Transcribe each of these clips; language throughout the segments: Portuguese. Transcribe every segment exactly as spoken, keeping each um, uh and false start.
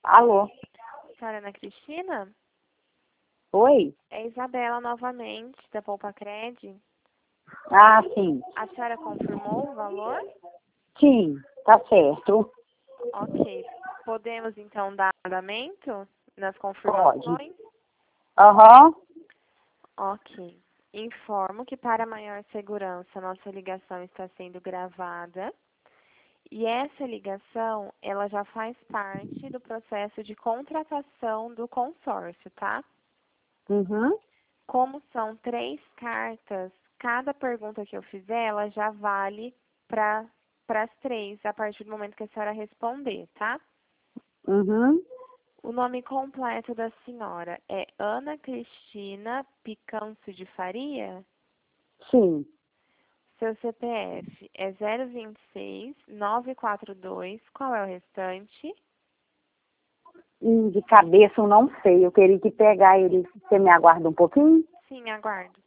Alô? Senhora Ana Cristina? Oi? É Isabela novamente, da Poupa Cred. Ah, sim. A senhora confirmou o valor? Sim, tá certo. Ok. Podemos, então, dar andamento nas Pode. confirmações? Aham. Ok. Informo que, para maior segurança, nossa ligação está sendo gravada. E essa ligação, ela já faz parte do processo de contratação do consórcio, tá? Uhum. Como são três cartas, cada pergunta que eu fizer, ela já vale para as três, a partir do momento que a senhora responder, tá? Uhum. O nome completo da senhora é Ana Cristina Picanço de Faria? Sim. Seu C P F é zero vinte e seis, nove quatro dois, qual é o restante? Hum, De cabeça eu não sei. Eu queria que pegar ele. Você me aguarda um pouquinho? Sim, aguardo.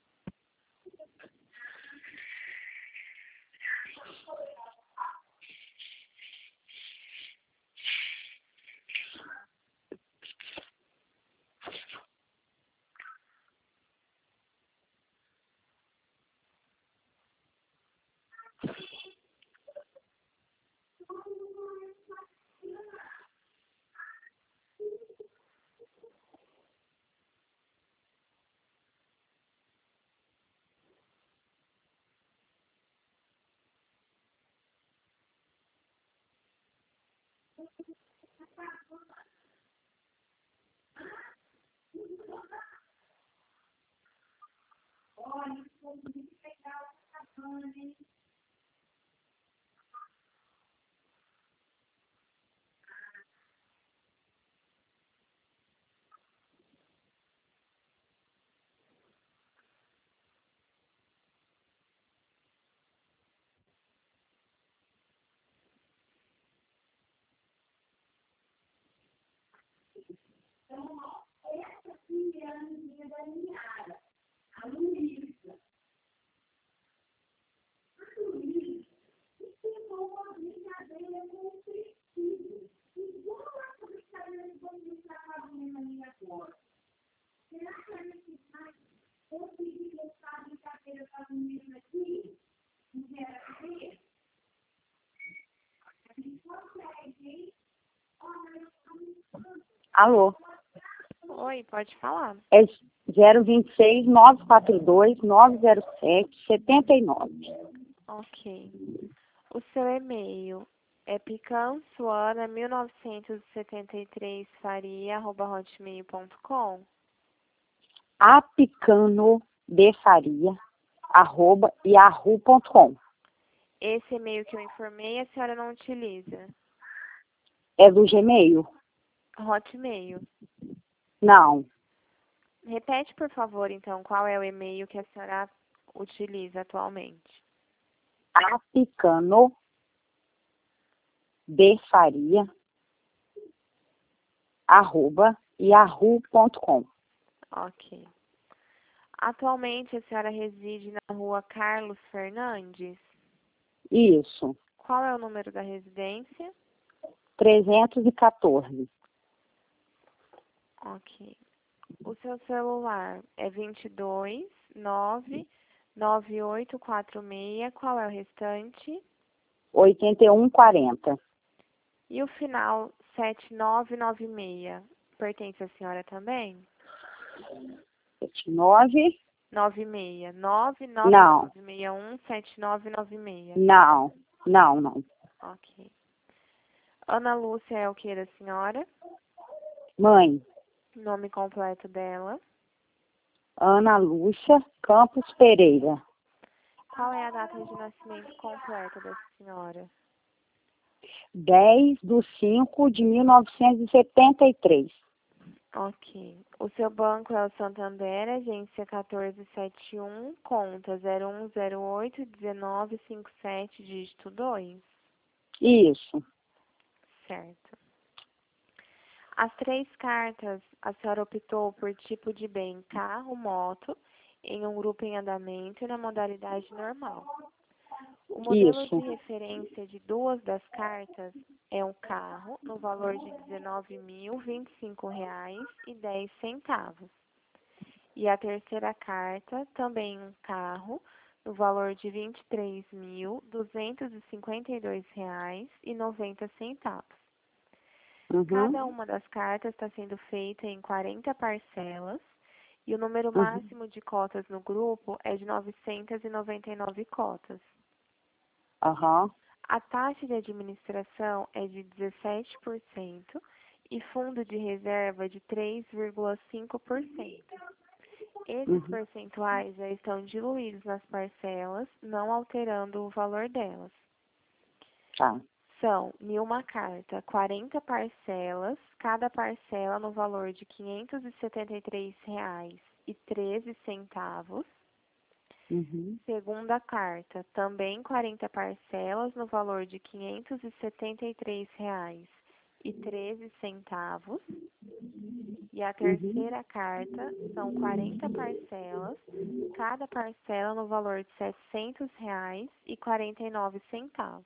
Alô? Oi, pode falar. É zero vinte e seis, nove quatro dois, nove zero sete, setenta e nove. Ok. O seu e-mail é picançoana mil novecentos e setenta e três faria arroba hotmail ponto com? Apicano de Faria, arroba, yahoo ponto com. Esse e-mail que eu informei, a senhora não utiliza? É do Gmail? Hotmail. Não. Repete, por favor, então, qual é o e-mail que a senhora utiliza atualmente? Apicano de Faria, arroba, yahoo ponto com. Ok. Atualmente, a senhora reside na rua Carlos Fernandes? Isso. Qual é o número da residência? trezentos e quatorze. Ok. O seu celular é vinte e dois, nove, nove oito quatro seis. Qual é o restante? oitenta e um quarenta. E o final sete nove nove seis. Pertence à senhora também? nove? nove seis. nove nove Não. nove seis um sete nove nove seis. Não. Não, não. Ok. Ana Lúcia é o que da senhora? Mãe, Nome completo dela. Ana Lúcia Campos Pereira. Qual é a data de nascimento completa da senhora? dez de cinco de mil novecentos e setenta e três. Ok. O seu banco é o Santander, agência quatorze setenta e um, conta zero um zero oito um nove cinco sete, dígito dois. Isso. Certo. As três cartas, a senhora optou por tipo de bem carro, moto, em um grupo em andamento e na modalidade normal. O modelo de Isso. referência de duas das cartas é um carro no valor de dezenove mil, vinte e cinco reais e dez centavos. E a terceira carta, também um carro, no valor de vinte e três mil, duzentos e cinquenta e dois reais e noventa centavos. Uhum. Cada uma das cartas está sendo feita em quarenta parcelas e o número Uhum. máximo de cotas no grupo é de novecentas e noventa e nove cotas. Aham. A taxa de administração é de dezessete por cento e fundo de reserva de três vírgula cinco por cento. Esses Uhum. percentuais já estão diluídos nas parcelas, não alterando o valor delas. Tá. São, em uma carta, quarenta parcelas, cada parcela no valor de quinhentos e setenta e três reais e treze centavos. Uhum. Segunda carta, também quarenta parcelas no valor de quinhentos e setenta e três reais e treze centavos. E a terceira Uhum. carta são quarenta parcelas, cada parcela no valor de setecentos reais e quarenta e nove centavos.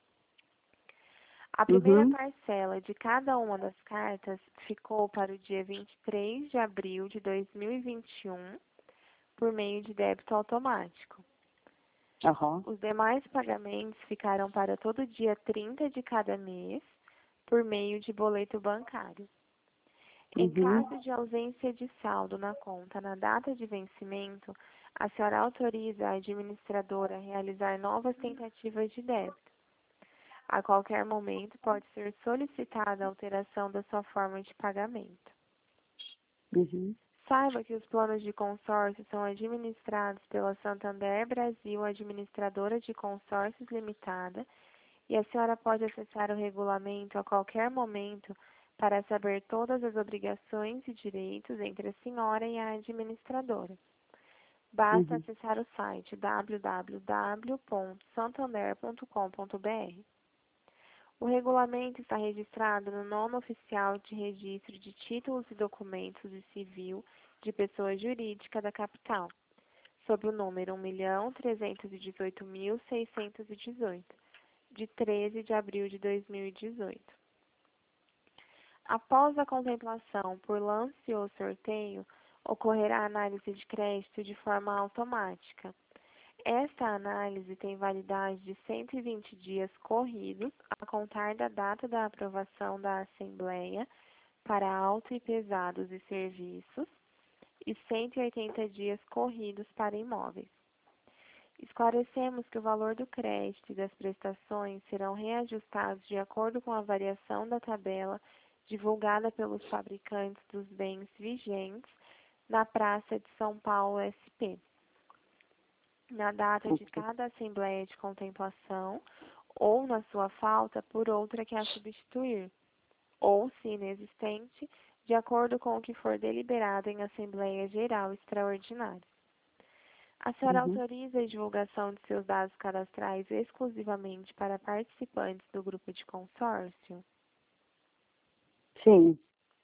A primeira Uhum. parcela de cada uma das cartas ficou para o dia vinte e três de abril de dois mil e vinte e um, por meio de débito automático. Aham. Os demais pagamentos ficaram para todo dia trinta de cada mês, por meio de boleto bancário. Em Uhum. caso de ausência de saldo na conta na data de vencimento, a senhora autoriza a administradora a realizar novas tentativas de débito. A qualquer momento pode ser solicitada a alteração da sua forma de pagamento. Uhum. Saiba que os planos de consórcio são administrados pela Santander Brasil Administradora de Consórcios Limitada e a senhora pode acessar o regulamento a qualquer momento para saber todas as obrigações e direitos entre a senhora e a administradora. Basta Uhum. acessar o site w w w ponto santander ponto com ponto b r. O regulamento está registrado no nono oficial de registro de títulos e documentos de civil de pessoa jurídica da capital, sob o número um milhão trezentos e dezoito mil seiscentos e dezoito, de treze de abril de dois mil e dezoito. Após a contemplação por lance ou sorteio, ocorrerá a análise de crédito de forma automática. Esta análise tem validade de cento e vinte dias corridos a contar da data da aprovação da Assembleia para auto e pesados e serviços e cento e oitenta dias corridos para imóveis. Esclarecemos que o valor do crédito e das prestações serão reajustados de acordo com a variação da tabela divulgada pelos fabricantes dos bens vigentes na Praça de São Paulo S P, na data de cada Assembleia de Contemplação, ou, na sua falta, por outra que a substituir, ou, se inexistente, de acordo com o que for deliberado em Assembleia Geral Extraordinária. A senhora Uhum. autoriza a divulgação de seus dados cadastrais exclusivamente para participantes do grupo de consórcio? Sim.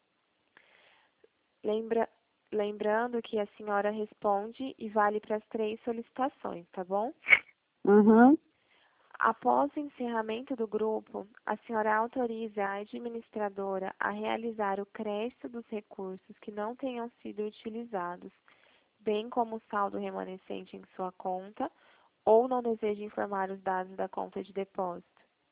Lembra, lembrando que a senhora responde e vale para as três solicitações, tá bom? Uhum. Após o encerramento do grupo, a senhora autoriza a administradora a realizar o crédito dos recursos que não tenham sido utilizados, bem como o saldo remanescente em sua conta, ou não deseja informar os dados da conta de depósito?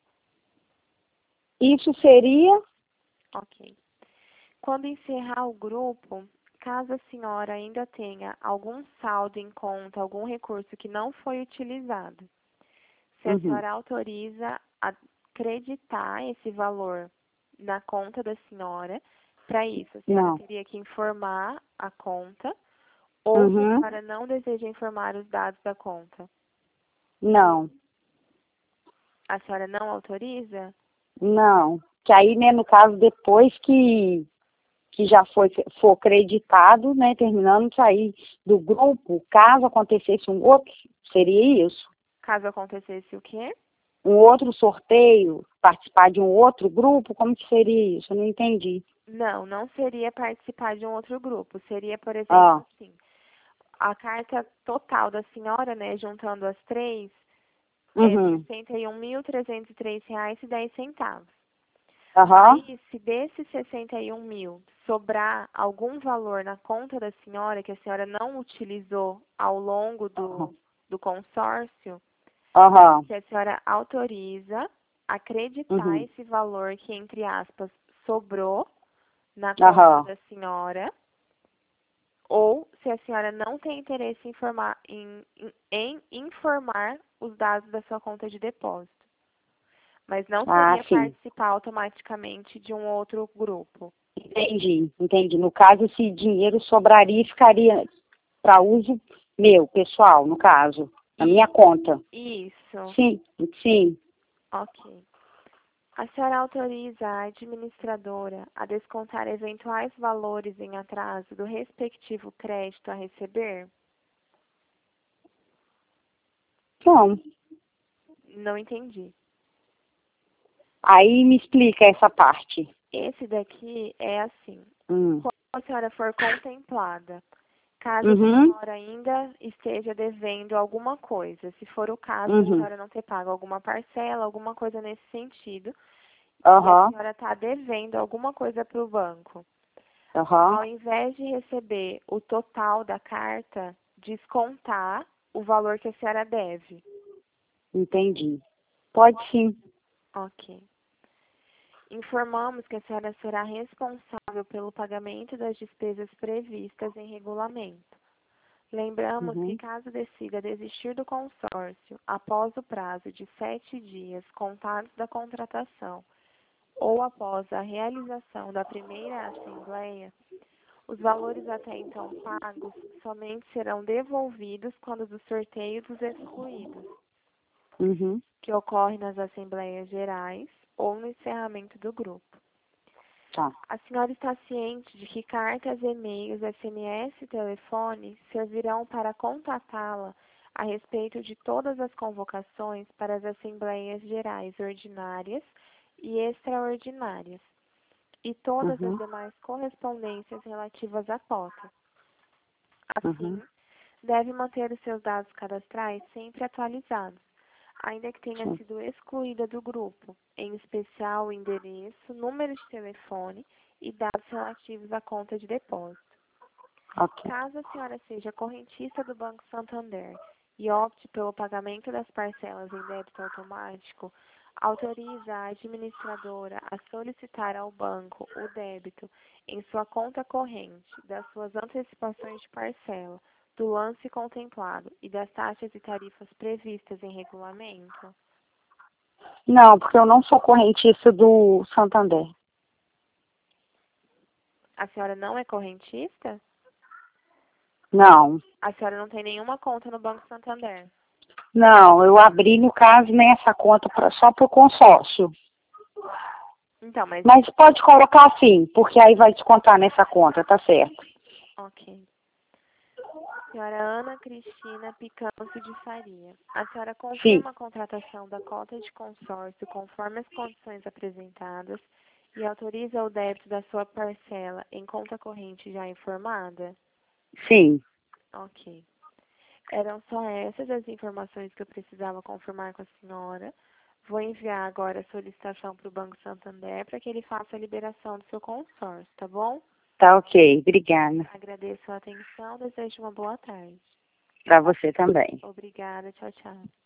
Isso seria? Ok. Quando encerrar o grupo, caso a senhora ainda tenha algum saldo em conta, algum recurso que não foi utilizado, se a Uhum. senhora autoriza a acreditar esse valor na conta da senhora, para isso a senhora Não. teria que informar a conta, ou se a Uhum. senhora não deseja informar os dados da conta? Não. A senhora não autoriza? Não. Que aí, né, no caso, depois que, que já foi, for acreditado, né, terminando de sair do grupo, caso acontecesse um outro, seria isso? Caso acontecesse o quê? Um outro sorteio, participar de um outro grupo, como que seria isso? Eu não entendi. Não, não seria participar de um outro grupo. Seria, por exemplo, Ah. assim, a carta total da senhora, né, juntando as três, é de Uhum. sessenta e um mil trezentos e três reais e dez centavos. Aham. Aí, se desses sessenta e um mil sobrar algum valor na conta da senhora que a senhora não utilizou ao longo do, do consórcio, Aham. se a senhora autoriza acreditar Uhum. esse valor que, entre aspas, sobrou na conta Aham. da senhora, ou se a senhora não tem interesse em informar, em, em, em informar os dados da sua conta de depósito. Mas não Ah, seria sim. participar automaticamente de um outro grupo. Entendi, entendi. No caso, esse dinheiro sobraria e ficaria para uso meu, pessoal, no caso, na minha conta. Isso. Sim, sim. Ok. A senhora autoriza a administradora a descontar eventuais valores em atraso do respectivo crédito a receber? Então, Não entendi. aí me explica essa parte. Esse daqui é assim. Hum. Quando a senhora for contemplada, caso a Uhum, senhora ainda esteja devendo alguma coisa, se for o caso da uhum, senhora não ter pago alguma parcela, alguma coisa nesse sentido, e a aham, senhora está devendo alguma coisa para o banco, aham, ao invés de receber o total da carta, descontar o valor que a senhora deve. entendi. Pode sim. Ok. Informamos que a senhora será responsável pelo pagamento das despesas previstas em regulamento. Lembramos que, Uhum, caso decida desistir do consórcio após o prazo de sete dias contados da contratação ou após a realização da primeira assembleia, os valores até então pagos somente serão devolvidos quando do sorteio dos excluídos, uhum, que ocorre nas assembleias gerais ou no encerramento do grupo. tá. A senhora está ciente de que cartas, e-mails, S M S e telefone servirão para contatá-la a respeito de todas as convocações para as assembleias gerais ordinárias e extraordinárias e todas as Uhum, demais correspondências relativas à cota. uhum, Assim, deve manter os seus dados cadastrais sempre atualizados, ainda que tenha sim. sido excluída do grupo, em especial o endereço, número de telefone e dados relativos à conta de depósito. Ok. Caso a senhora seja correntista do Banco Santander e opte pelo pagamento das parcelas em débito automático, autoriza a administradora a solicitar ao banco o débito em sua conta corrente das suas antecipações de parcela, do lance contemplado e das taxas e tarifas previstas em regulamento? Não, porque eu não sou correntista do Santander. A senhora não é correntista? Não. A senhora não tem nenhuma conta no Banco Santander? Não, eu abri, no caso, nessa conta pra, só para o consórcio. Então, mas... Mas pode colocar assim, porque aí vai descontar nessa conta, tá certo? Ok. Senhora Ana Cristina Picância de Faria, a senhora Sim, confirma a contratação da cota de consórcio conforme as condições apresentadas e autoriza o débito da sua parcela em conta corrente já informada? sim. Ok. Eram só essas as informações que eu precisava confirmar com a senhora. Vou enviar agora a solicitação para o Banco Santander para que ele faça a liberação do seu consórcio, tá bom? Tá ok, obrigada. Agradeço a atenção, desejo uma boa tarde. Para você também. Obrigada, tchau, tchau.